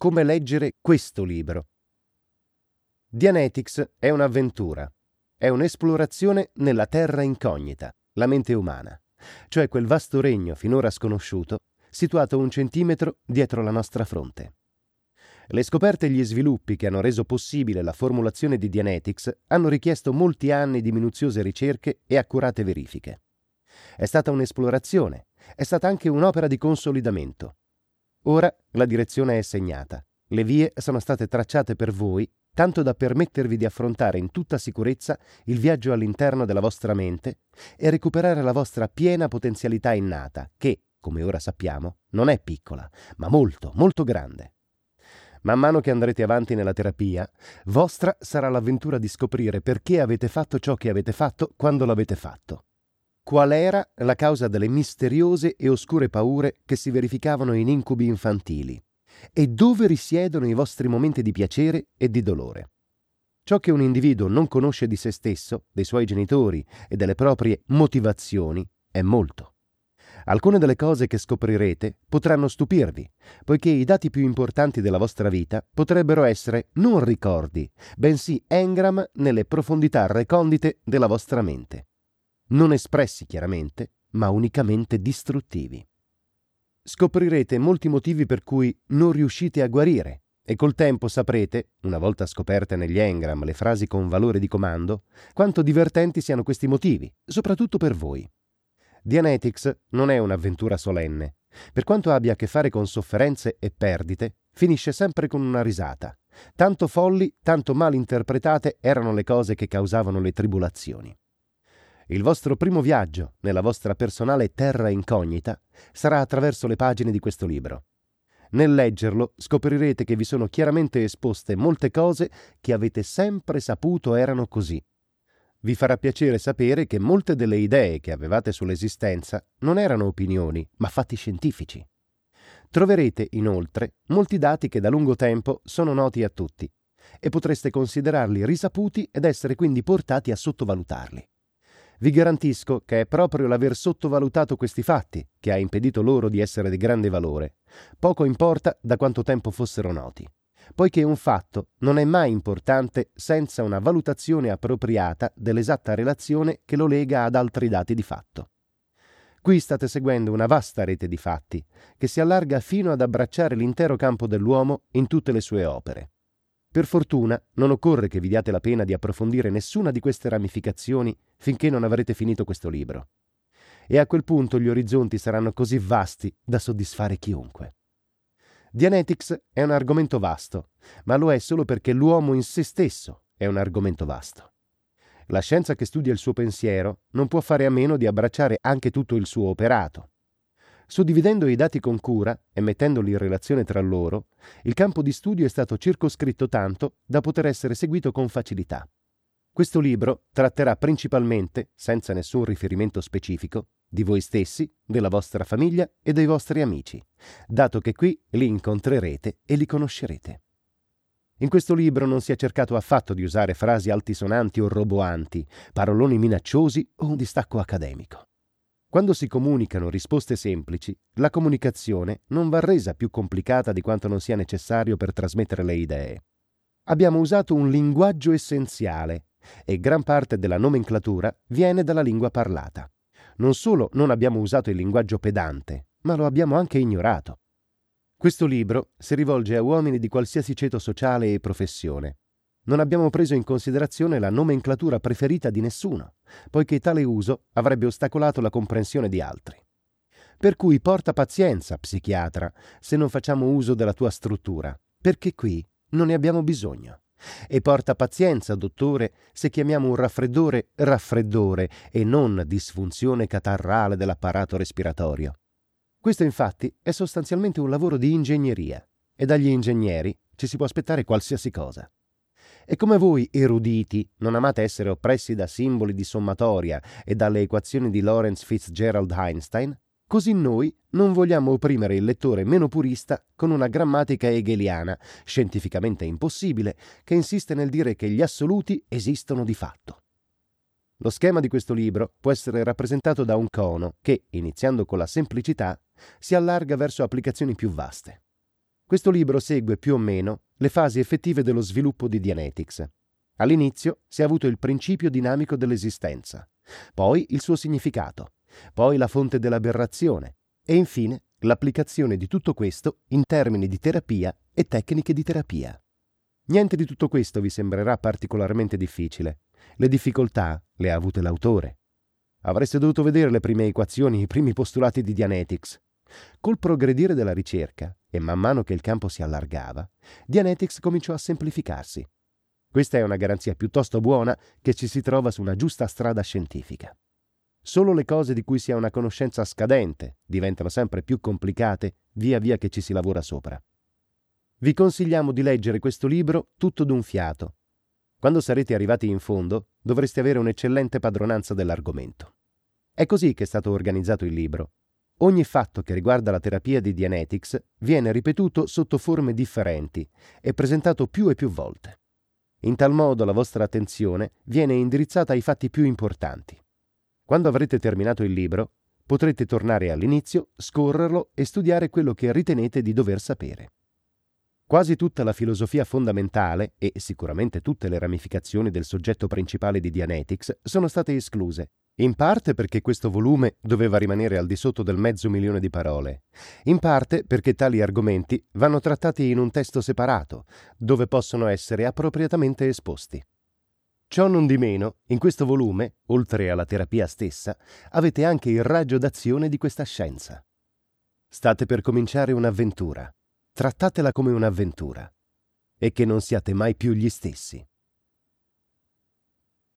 come leggere questo libro. Dianetics è un'avventura, è un'esplorazione nella terra incognita, la mente umana, cioè quel vasto regno finora sconosciuto, situato 1 centimetro dietro la nostra fronte. Le scoperte e gli sviluppi che hanno reso possibile la formulazione di Dianetics hanno richiesto molti anni di minuziose ricerche e accurate verifiche. È stata un'esplorazione, è stata anche un'opera di consolidamento. Ora la direzione è segnata, le vie sono state tracciate per voi, tanto da permettervi di affrontare in tutta sicurezza il viaggio all'interno della vostra mente e recuperare la vostra piena potenzialità innata, che, come ora sappiamo, non è piccola, ma molto, molto grande. Man mano che andrete avanti nella terapia, vostra sarà l'avventura di scoprire perché avete fatto ciò che avete fatto quando l'avete fatto. Qual era la causa delle misteriose e oscure paure che si verificavano in incubi infantili e dove risiedono i vostri momenti di piacere e di dolore. Ciò che un individuo non conosce di se stesso, dei suoi genitori e delle proprie motivazioni è molto. Alcune delle cose che scoprirete potranno stupirvi, poiché i dati più importanti della vostra vita potrebbero essere non ricordi, bensì engram nelle profondità recondite della vostra mente. Non espressi chiaramente, ma unicamente distruttivi. Scoprirete molti motivi per cui non riuscite a guarire e col tempo saprete, una volta scoperte negli engram le frasi con valore di comando, quanto divertenti siano questi motivi, soprattutto per voi. Dianetics non è un'avventura solenne. Per quanto abbia a che fare con sofferenze e perdite, finisce sempre con una risata. Tanto folli, tanto mal interpretate erano le cose che causavano le tribolazioni. Il vostro primo viaggio nella vostra personale terra incognita sarà attraverso le pagine di questo libro. Nel leggerlo scoprirete che vi sono chiaramente esposte molte cose che avete sempre saputo erano così. Vi farà piacere sapere che molte delle idee che avevate sull'esistenza non erano opinioni, ma fatti scientifici. Troverete, inoltre, molti dati che da lungo tempo sono noti a tutti e potreste considerarli risaputi ed essere quindi portati a sottovalutarli. Vi garantisco che è proprio l'aver sottovalutato questi fatti che ha impedito loro di essere di grande valore. Poco importa da quanto tempo fossero noti, poiché un fatto non è mai importante senza una valutazione appropriata dell'esatta relazione che lo lega ad altri dati di fatto. Qui state seguendo una vasta rete di fatti che si allarga fino ad abbracciare l'intero campo dell'uomo in tutte le sue opere. Per fortuna non occorre che vi diate la pena di approfondire nessuna di queste ramificazioni finché non avrete finito questo libro. E a quel punto gli orizzonti saranno così vasti da soddisfare chiunque. Dianetics è un argomento vasto, ma lo è solo perché l'uomo in se stesso è un argomento vasto. La scienza che studia il suo pensiero non può fare a meno di abbracciare anche tutto il suo operato. Suddividendo i dati con cura e mettendoli in relazione tra loro, il campo di studio è stato circoscritto tanto da poter essere seguito con facilità. Questo libro tratterà principalmente, senza nessun riferimento specifico, di voi stessi, della vostra famiglia e dei vostri amici, dato che qui li incontrerete e li conoscerete. In questo libro non si è cercato affatto di usare frasi altisonanti o roboanti, paroloni minacciosi o un distacco accademico. Quando si comunicano risposte semplici, la comunicazione non va resa più complicata di quanto non sia necessario per trasmettere le idee. Abbiamo usato un linguaggio essenziale e gran parte della nomenclatura viene dalla lingua parlata. Non solo non abbiamo usato il linguaggio pedante, ma lo abbiamo anche ignorato. Questo libro si rivolge a uomini di qualsiasi ceto sociale e professione. Non abbiamo preso in considerazione la nomenclatura preferita di nessuno, poiché tale uso avrebbe ostacolato la comprensione di altri. Per cui porta pazienza, psichiatra, se non facciamo uso della tua struttura, perché qui non ne abbiamo bisogno. E porta pazienza, dottore, se chiamiamo un raffreddore raffreddore e non disfunzione catarrale dell'apparato respiratorio. Questo infatti è sostanzialmente un lavoro di ingegneria e dagli ingegneri ci si può aspettare qualsiasi cosa. E come voi, eruditi, non amate essere oppressi da simboli di sommatoria e dalle equazioni di Lorentz Fitzgerald Einstein, così noi non vogliamo opprimere il lettore meno purista con una grammatica hegeliana, scientificamente impossibile, che insiste nel dire che gli assoluti esistono di fatto. Lo schema di questo libro può essere rappresentato da un cono che, iniziando con la semplicità, si allarga verso applicazioni più vaste. Questo libro segue più o meno le fasi effettive dello sviluppo di Dianetics. All'inizio si è avuto il principio dinamico dell'esistenza, poi il suo significato, poi la fonte dell'aberrazione e infine l'applicazione di tutto questo in termini di terapia e tecniche di terapia. Niente di tutto questo vi sembrerà particolarmente difficile. Le difficoltà le ha avute l'autore. Avreste dovuto vedere le prime equazioni, i primi postulati di Dianetics. Col progredire della ricerca, e man mano che il campo si allargava, Dianetics cominciò a semplificarsi. Questa è una garanzia piuttosto buona che ci si trova su una giusta strada scientifica. Solo le cose di cui si ha una conoscenza scadente diventano sempre più complicate via via che ci si lavora sopra. Vi consigliamo di leggere questo libro tutto d'un fiato. Quando sarete arrivati in fondo, dovreste avere un'eccellente padronanza dell'argomento. È così che è stato organizzato il libro. Ogni fatto che riguarda la terapia di Dianetics viene ripetuto sotto forme differenti e presentato più e più volte. In tal modo la vostra attenzione viene indirizzata ai fatti più importanti. Quando avrete terminato il libro, potrete tornare all'inizio, scorrerlo e studiare quello che ritenete di dover sapere. Quasi tutta la filosofia fondamentale e sicuramente tutte le ramificazioni del soggetto principale di Dianetics sono state escluse, in parte perché questo volume doveva rimanere al di sotto del 500.000 di parole, in parte perché tali argomenti vanno trattati in un testo separato, dove possono essere appropriatamente esposti. Ciò non di meno, in questo volume, oltre alla terapia stessa, avete anche il raggio d'azione di questa scienza. State per cominciare un'avventura. Trattatela come un'avventura e che non siate mai più gli stessi.